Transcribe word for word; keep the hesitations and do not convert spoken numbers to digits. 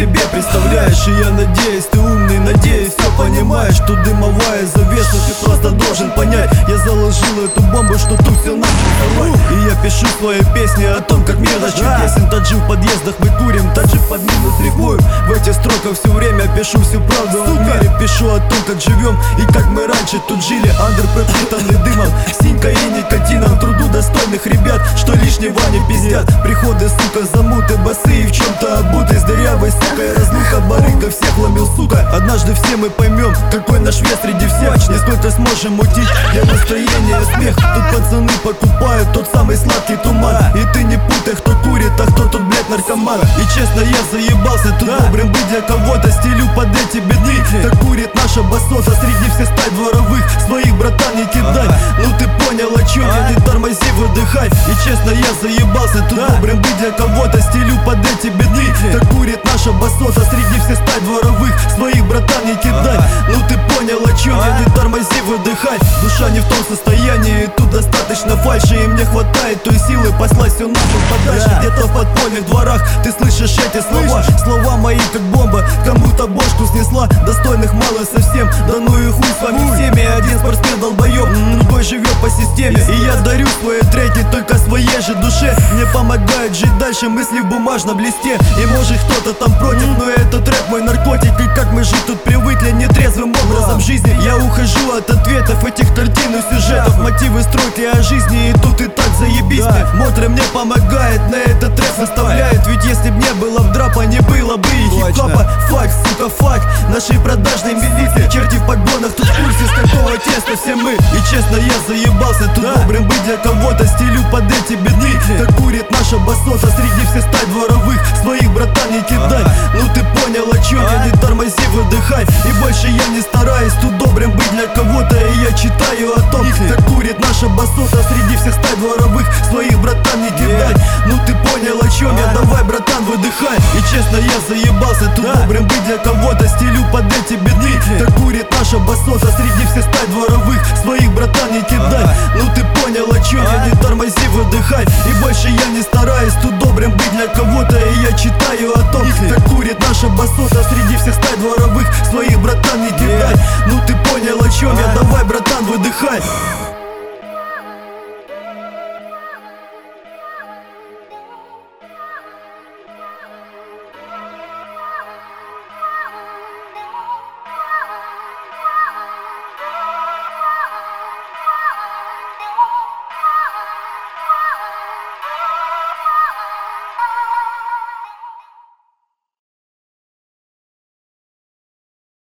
себе представляешь. И я надеюсь, ты умный, надеюсь, все понимаешь, что дымовая завеса, ты просто должен понять. Я заложил эту бомбу, что тут все нахуй взорвать. И я пишу свои песни о том, как мир наш чудесен. Таджи в подъездах мы курим, таджи под минус рифмуем. В этих строках все время пишу всю правду о мире. Пишу о том, как живем и как мы раньше тут жили. Андер пропитанный дымом, синькой и никотином. Труду достойных ребят, что лишнего не пиздят. Приходы, сука, замуты, босые в чем-то обуты. С дырявой сукой разлука, барыга всех ломил, сука. Однажды все мы поймем, какой наш вес среди всех. Нисколько сможем мутить для настроения смех. Тут пацаны покупают тот самый сладкий туман. И ты не путай, кто курит, а кто тут, блядь, наркоман. И честно, я заебался тут добрым быть для кого-то. Стелю под эти беды, так курит наша басоса. Среди всех стай дворовых своих, братан, не кидай. Ну ты понял, о чем я, не тормози, выдыхай. И честно, я заебался тут добрым быть для кого-то. Стелю под эти беды, так курит наша басоса. Среди всех стай дворовых своих, братан, не кидай. Ну ты понял, о чем я, не тормози, выдыхай. Душа не в том состоянии, тут достаточно фальши. И мне хватает той силы послать все нахуй подальше. Где-то в подпольных дворах ты слышишь эти слова. Слова мои как бомба, кому-то бошку снесла. Достойных мало совсем, да ну и хуй с вами всеми. Один спортсмен долбоёб, другой живет по системе. И я дарю свои треки только своей же душе. Мне помогает жить дальше мысли в бумажном листе. И может кто-то там против, но этот рэп мой наркотик. И как мы жить тут привыкли нетрезвым образом жизни. Я ухожу от ответов этих картин и сюжетов. Мотивы стройки о жизни, и тут и так заебись мне. Мотре мне помогает, на этот рэп составляет. Ведь если б не было б драпа, не было бы и хип-хопа. Факт, сука, факт нашей продажной милиции. Черти в погонах, тут в курсе, с какого теста все мы. И честно, я заебался тут добрым быть для кого-то. Стелю под эти беды, как курит наша басоса. Среди всех стай дворовых своих, братан, не кидай. Ну ты понял, о чем я, не тормози, выдыхай. И больше я не стараюсь тут добрым быть для кого-то. И я читаю о том, как курит наша басоса. Среди всех стай дворовых своих, братан, не кидай. Ну ты понял, о чем я, давай, братан, выдыхай. И честно, я заебался тут добрым быть для кого-то. Стелю под эти беды, как курит наша басоса. Среди всех стай дворовых своих, братан, не кидай. Ну ты понял, о чем я, не тормози, выдыхай. И больше я не стараюсь тут добрым быть для кого-то. И я читаю о том, как курит наша басоса. Среди всех стай дворовых своих, братан, не кидай. Ну ты понял, о чем я, давай, братан, выдыхай.